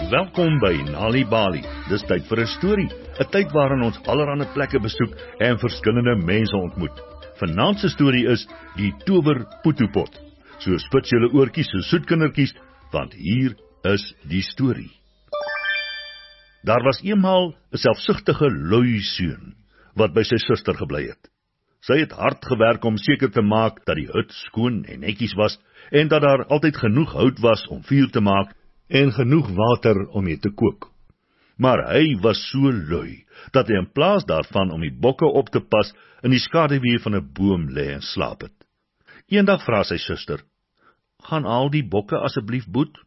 Welkom by Nali Bali. Dis tyd vir 'n storie, 'n tyd waarin ons allerlei plekke besoek en verskillende mense ontmoet. Vanaand se storie is die Tower Putu-pot. So spits julle oortjies so soet kindertjies, want hier is die storie. Daar was eenmaal 'n selfsugtige lui seun wat by sy suster gebly het. Sy het hard gewerk om seker te maak dat die hut skoon en netjies was en dat daar altyd genoeg hout was om vuur te maak en genoeg water om mee te kook. Maar hy was so lui, dat hy in plaas daarvan om die bokke op te pas, in die skaduwee van 'n boom lê en slaap het. Eendag vra sy suster, "Gaan al die bokke asseblief boet?"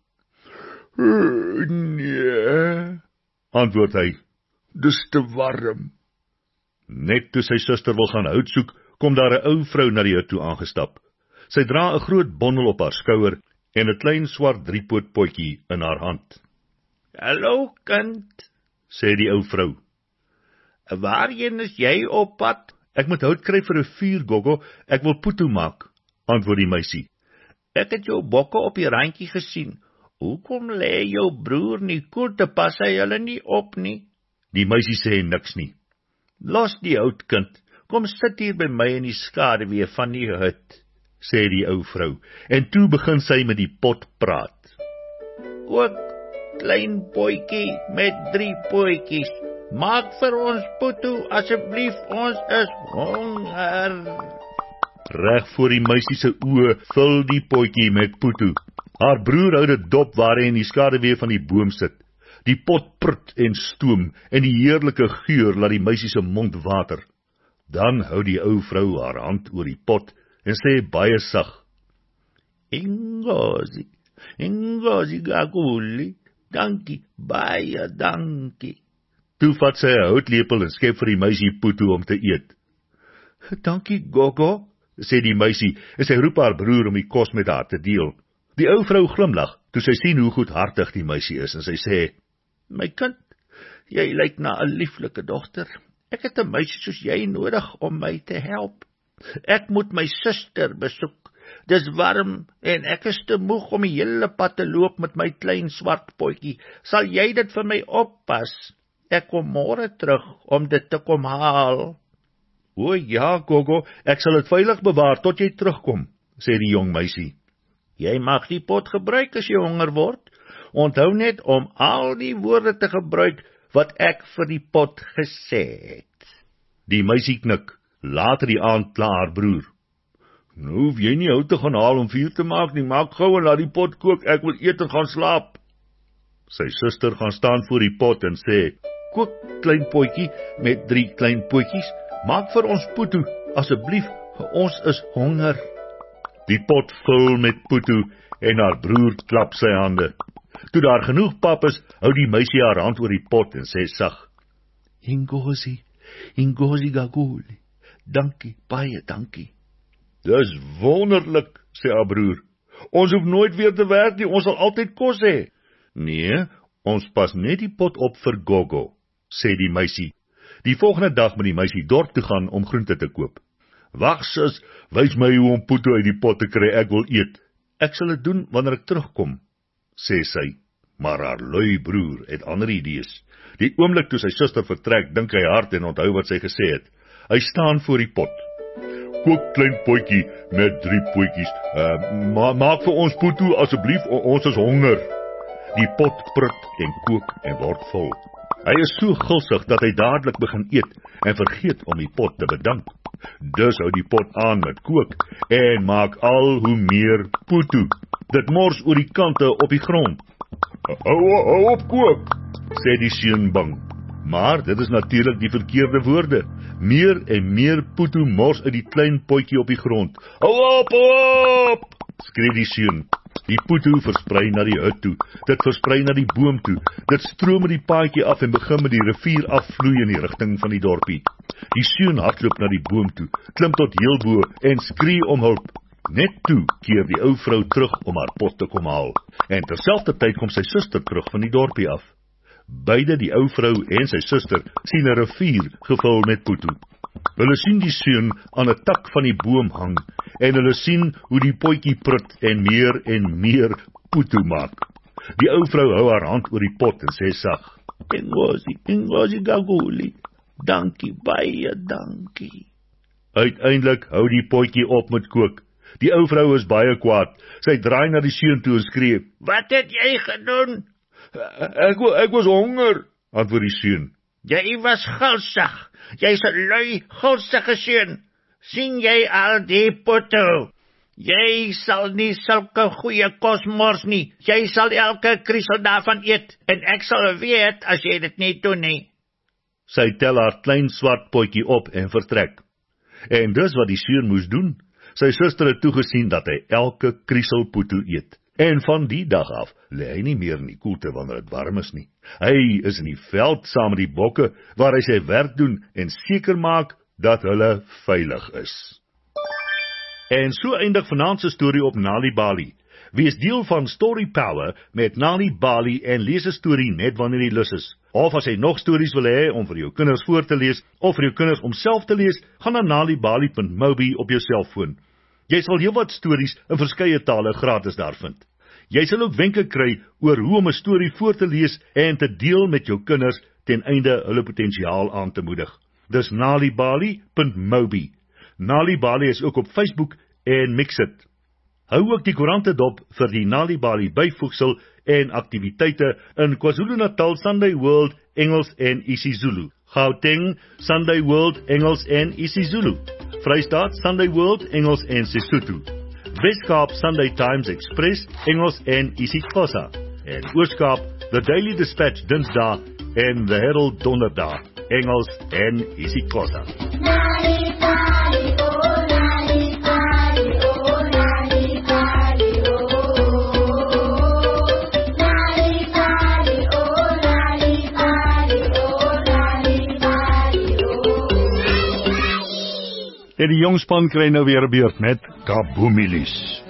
Nee, antwoord hy, dis te warm. Net toe sy suster wil gaan hout soek, kom daar 'n ou vrou na die hut toe aangestap. Sy dra 'n groot bondel op haar skouer en 'n klein swart driepoot potjie in haar hand. "Hallo kind," sê die ou vrou. "Waarheen is jy op pad?" "Ek moet hout kry vir 'n vuur, Gogo, ek wil putu maak," antwoord die meisie. "Ek het jou bokke op die randjie gesien. Hoekom lê jou broer nie koelte, pas hy hulle nie op nie?" Die meisie sê niks nie. "Los die hout, kind, kom sit hier by my in die skaduwee van die hut," sê die ou vrou, en toe begin sy met die pot praat. "Ook klein potjie met 3 potjies, maak vir ons putu asseblief, ons is honger." Reg voor die meisie se oë vul die potjie met putu. Haar broer hou dit dop waar hy in die skaduwee van die boom sit. Die pot prut en stoom en die heerlike geur laat die meisie se mond water. Dan hou die ou vrou haar hand oor die pot en sê baie sag, Ingozi gaguli, dankie, baie dankie." Toe vat sy 'n houtlepel en skep vir die meisie putu om te eet. "Dankie, Gogo," sê die meisie, en sy roep haar broer om die kos met haar te deel. Die ou vrou glimlag, toe sy sien hoe goedhartig die meisie is, en sy sê, "My kind, jy lyk na 'n lieflike dogter. Ek het 'n meisie soos jy nodig om my te help. Ek moet my suster besoek. Dis warm en ek is te moeg om die hele pad te loop met my klein swart potjie. Sal jy dit vir my oppas? Ek kom môre terug om dit te kom haal." "O ja, Gogo, ek sal dit veilig bewaar tot jy terugkom," sê die jong meisie. "Jy mag die pot gebruik as jy honger word. Onthou net om al die woorde te gebruik wat ek vir die pot gesê het." Die meisie knik. Later die aand kla haar broer. "Nou hoef jy nie hout te gaan haal om vuur te maak nie, maak gou en laat die pot kook, ek wil eet en gaan slaap." Sy suster gaan staan voor die pot en sê, "Kook klein potjie met 3 klein potjies, maak vir ons putu, asseblief, ons is honger." Die pot vul met putu en haar broer klap sy hande. Toe daar genoeg pap is, hou die meisie haar hand oor die pot en sê sag, Ingozi gaguli, dankie, baie dankie." "Dis wonderlik," sê haar broer. "Ons hoef nooit weer te werk nie, ons sal altyd kos hê." "Nee, ons pas net die pot op vir Gogo," sê die meisie. Die volgende dag moet die meisie dorp toe gaan om groente te koop. "Wag sis, wys my hoe om putu uit die pot te kry, ek wil eet." "Ek sal dit doen wanneer ek terugkom," sê sy. Maar haar lui broer het ander idees. Die oomblik toe sy suster vertrek, dink hy hard en onthou wat sy gesê het. Hy staan voor die pot. "Kook klein potjie met 3 potjies. Maak vir ons putu asseblief, ons is honger." Die pot prut en kook en word vol. Hy is so gulsig dat hy dadelik begin eet en vergeet om die pot te bedank. Dus hou die pot aan met kook en maak al hoe meer putu. Dit mors oor die kante op die grond. Hou op kook," sê die seun bang. Maar dit is natuurlik die verkeerde woorde. Meer en meer putu mors uit die klein potjie op die grond. Hou op, skree die seun. Die putu versprei na die hut toe. Dit versprei na die boom toe. Dit stroom met die paadjie af en begin met die rivier afvloei in die rigting van die dorpie. Die seun hardloop na die boom toe, klim tot heel bo en skree om hulp. Net toe keer die ou vrou terug om haar pot te kom haal. En terselfdertyd kom sy suster terug van die dorpie af. Beide, die ou vrou en sy suster, sien 'n rivier gevul met putu. Hulle sien die seun aan 'n tak van die boom hang, en hulle sien hoe die potjie prut en meer putu maak. Die ou vrou hou haar hand oor die pot en sê sag, Ingozi Gaguli, dankie, baie dankie. Uiteindelik hou die potjie op met kook. Die ou vrou is baie kwaad. Sy draai na die seun toe en skree, Wat het jy gedoen? Ek was honger, antwoord die seun. Jy was gulsig. Jy's 'n lui, gulsige seun. Sien jy al die potte? Jy sal nie sulke goeie kos mors nie. Jy sal elke kriesel daarvan eet. En ek sal weet as jy dit nie doen nie. Sy tel haar klein swart potjie op en vertrek. En dis wat die seun moes doen. Sy suster het toegesien dat hy elke kriesel poeto eet. En van die dag af lê hy nie meer in die koelte wanneer dit warm is nie. Hy is in die veld saam met die bokke waar hy sy werk doen en seker maak dat hulle veilig is. En so eindig vanaand se storie op Nali Bali. Wees deel van Story Power met Nali Bali en lees 'n storie net wanneer jy lus is. Of as jy nog stories wil hê om vir jou kinders voor te lees of vir jou kinders om self te lees, gaan na nalibali.mobi op jou selfoon. Jy sal heelwat stories in verskeie tale gratis daar vind. Jy sal ook wenke kry oor hoe om 'n storie voor te lees en te deel met jou kinders ten einde hulle potensiaal aan te moedig. Dis nalibali.mobi. Nali Bali is ook op Facebook en Mixit. Hou ook die koerante dop vir die Nali Bali byvoegsel en aktiwiteite in KwaZulu-Natal Sunday World Engels en isiZulu, Gauteng Sunday World Engels en isiZulu, Vrystaat Sunday World Engels en Sesotho, Weskaap Sunday Times Express Engels en isiXhosa, en Ooskaap The Daily Dispatch Dinsdae en The Herald Donderdag Engels en isiXhosa. En die jongspan kry nou weer 'n beurt met Kaboomilies.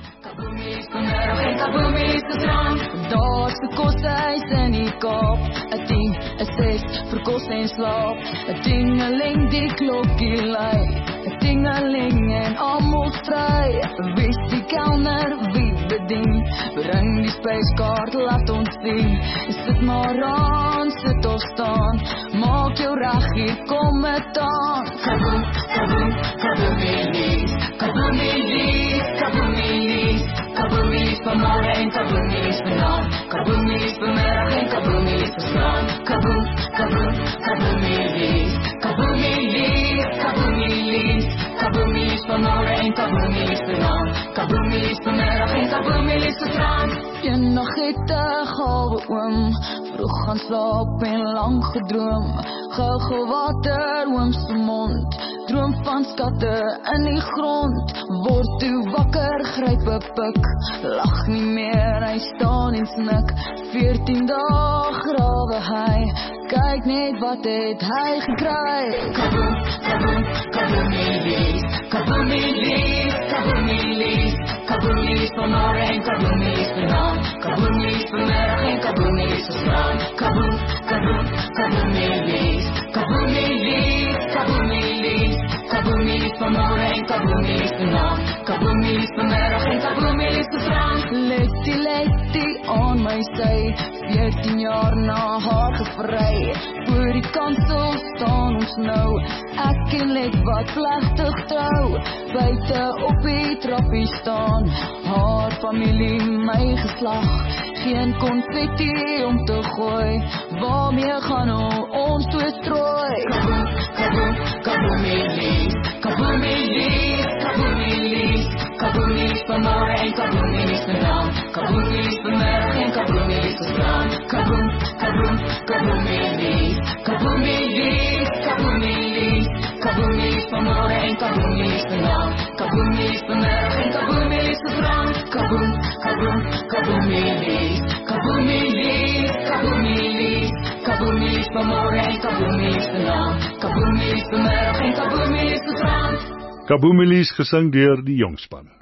Daar's 'n koshuis in die Kaap, 'n 10, 'n 6 vir kos en slaap, 'n dingeling die klokkie lui, 'n dingeling en almal vry. Wie's die kelner, wie bedien? Bring die spyskaart, laat ons sien. Sit maar aan, sit of staan, maak jou reg, hier kom dit aan. Kaboom, kaboom, kaboomielies, kaboomielies, kaboomielies, kaboomielies vanmorgen en kaboomielies vanavond, kaboomielies vanmiddag en kaboomielies vanavond. Kaboom, kaboom, kaboomielies, kaboomielies, kaboomielies, kaboomielies vanmorgen en kaboomielies vanavond, kaboomielies vanmiddag en kaboomielies vanavond. Eendag het 'n gawe oom vroeg gaan slaap en lang gedroom. Gou water oom se mond, droom van skatte in die grond. Word toe wakker, gryp 'n pik, lag nie meer, hy staan en snik. 14 dae grawe hy, kyk net wat het hy gekry. Kaboom, kaboom, kaboomielies, kaboomielies, kaboomielies, kaboomielies vanmorgen en kaboomielies vanavond, kaboomielies vanmiddag en kaboomielies vanavond. Kaboom, kaboom, kaboomielies, kaboomielies, kaboomielies, kaboomielies vanmorgen en kaboomielies vanavond, kaboomielies vanmiddag en kaboomielies vanavond. Letty aan my sy, 14 jaar na haar gevry. Voor die kansel staan ons nou, ek en Let wat plegtig trou. Buite op die trappie staan, haar familie, my geslag. Geen konfetti om te gooi, waarmee gaan ons toe strooi. Kaboom, kaboom, kaboomielies, kaboomielies, kaboomielies, kaboomielies vanmorgen en kaboomielies vanavond, kaboomielies vanmiddag en kaboomielies vanavond. Kaboom, kaboom, kaboomielies, kaboomielies, kaboomielies, kaboomielies vanmorgen en kaboomielies vanavond, kaboomielies vanmiddag en kaboomielies vanavond. Kaboom, kaboom, kaboomielies, kaboomielies, kaboomielies, kaboomielies vanmorgen en kaboomielies vanavond, kaboomielies vanmiddag en kaboomielies vanavond. Kaboomilies gesing deur die jongspan.